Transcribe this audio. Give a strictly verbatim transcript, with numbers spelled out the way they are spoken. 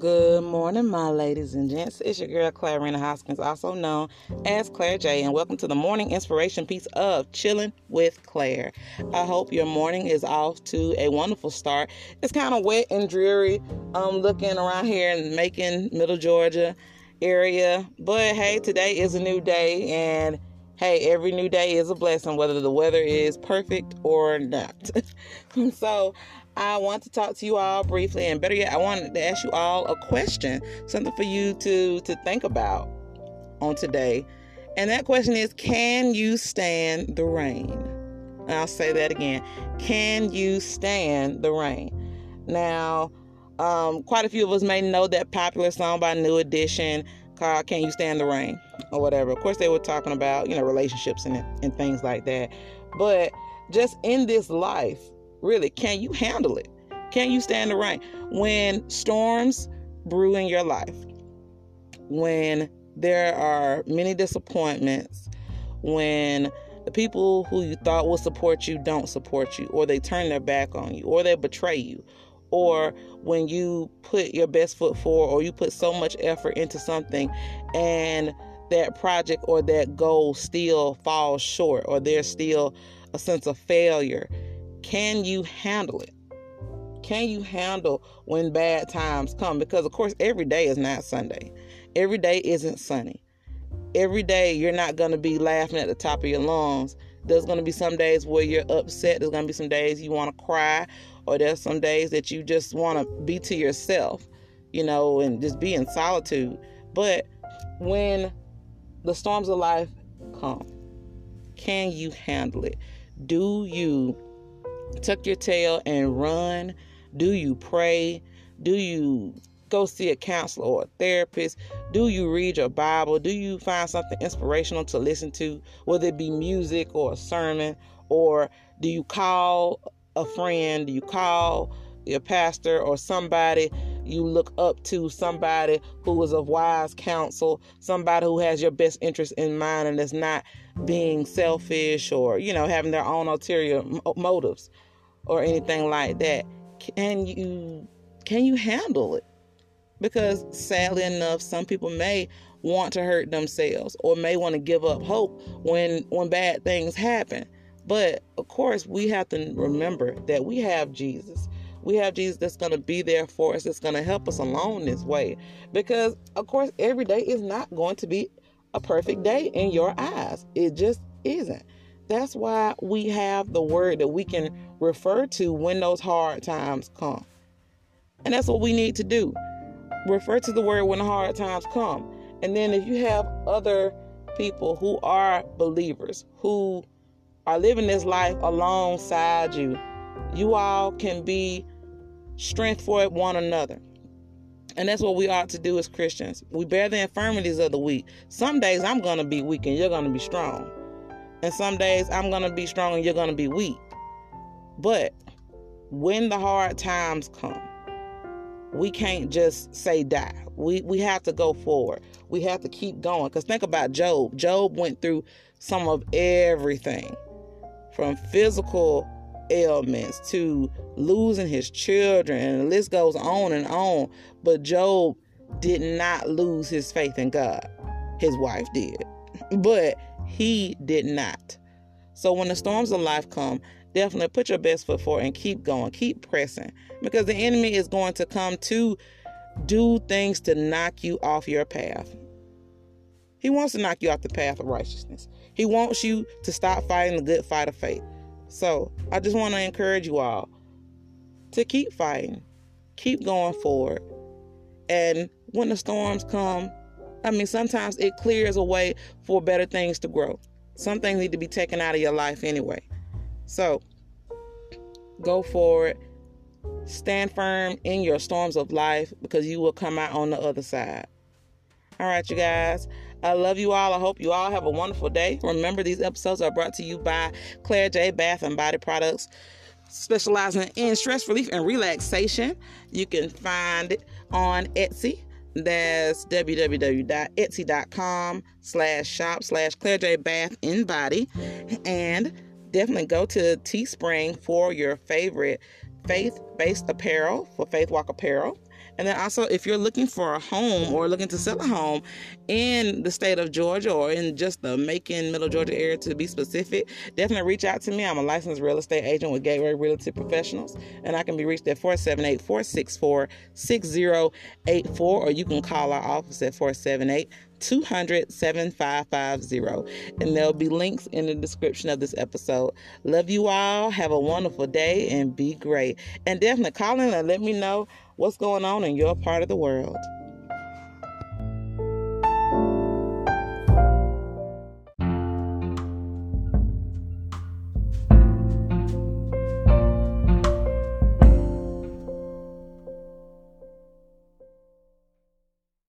Good morning, my ladies and gents. It's your girl, Clarina Hoskins, also known as Claire J, and welcome to the morning inspiration piece of Chilling with Claire. I hope your morning is off to a wonderful start. It's kind of wet and dreary um, looking around here in Macon, Middle Georgia area, but hey, today is a new day, and hey, every new day is a blessing, whether the weather is perfect or not. So, I want to talk to you all briefly, and better yet, I wanted to ask you all a question, something for you to, to think about on today. And that question is, can you stand the rain? And I'll say that again. Can you stand the rain? Now, um, quite a few of us may know that popular song by New Edition called Can You Stand the Rain? Or whatever. Of course, they were talking about, you know, relationships and, and things like that. But just in this life, really, can you handle it? Can you stand the rain? When storms brew in your life, when there are many disappointments, when the people who you thought would support you don't support you, or they turn their back on you, or they betray you, or when you put your best foot forward, or you put so much effort into something and that project or that goal still falls short, or there's still a sense of failure, can you handle it? Can you handle when bad times come? Because, of course, every day is not Sunday. Every day isn't sunny. Every day you're not going to be laughing at the top of your lungs. There's going to be some days where you're upset. There's going to be some days you want to cry, or there's some days that you just want to be to yourself, you know, and just be in solitude. But when the storms of life come, can you handle it? Do you tuck your tail and run? Do you pray? Do you go see a counselor or a therapist? Do you read your Bible? Do you find something inspirational to listen to, whether it be music or a sermon? Or do you call a friend? Do you call your pastor or somebody you look up to, somebody who is of wise counsel, somebody who has your best interest in mind and is not being selfish or, you know, having their own ulterior motives or anything like that? Can you can you handle it? Because sadly enough, some people may want to hurt themselves or may want to give up hope when when bad things happen. But of course, we have to remember that we have Jesus. We have Jesus that's going to be there for us. That's going to help us along this way. Because, of course, every day is not going to be a perfect day in your eyes. It just isn't. That's why we have the word that we can refer to when those hard times come. And that's what we need to do. Refer to the word when the hard times come. And then if you have other people who are believers, who are living this life alongside you, you all can be strength for one another. And that's what we ought to do as Christians. We bear the infirmities of the weak. Some days I'm going to be weak and you're going to be strong. And some days I'm going to be strong and you're going to be weak. But when the hard times come, we can't just say die. We we have to go forward. We have to keep going. Because think about Job. Job went through some of everything, from physical ailments to losing his children, and the list goes on and on. But Job did not lose his faith in God. His wife did, but he did not. So when the storms of life come, definitely put your best foot forward and keep going, keep pressing, because the enemy is going to come to do things to knock you off your path. He wants to knock you off the path of righteousness. He wants you to stop fighting the good fight of faith. So I just want to encourage you all to keep fighting, keep going forward. And when the storms come, I mean, sometimes it clears a way for better things to grow. Some things need to be taken out of your life anyway. So go forward, stand firm in your storms of life, because you will come out on the other side. All right, you guys. I love you all. I hope you all have a wonderful day. Remember, these episodes are brought to you by Claire J Bath and Body Products, specializing in stress relief and relaxation. You can find it on Etsy. That's www.etsy.com slash shop slash Claire J Bath and Body. And definitely go to Teespring for your favorite faith-based apparel, for Faith Walk apparel. And then also, if you're looking for a home or looking to sell a home in the state of Georgia or in just the Macon, Middle Georgia area to be specific, definitely reach out to me. I'm a licensed real estate agent with Gateway Realty Professionals, and I can be reached at four seven eight, four six four, six zero eight four, or you can call our office at four seven eight, two hundred, seven five five zero. And there'll be links in the description of this episode. Love you all. Have a wonderful day and be great. And definitely call in and let me know what's going on in your part of the world.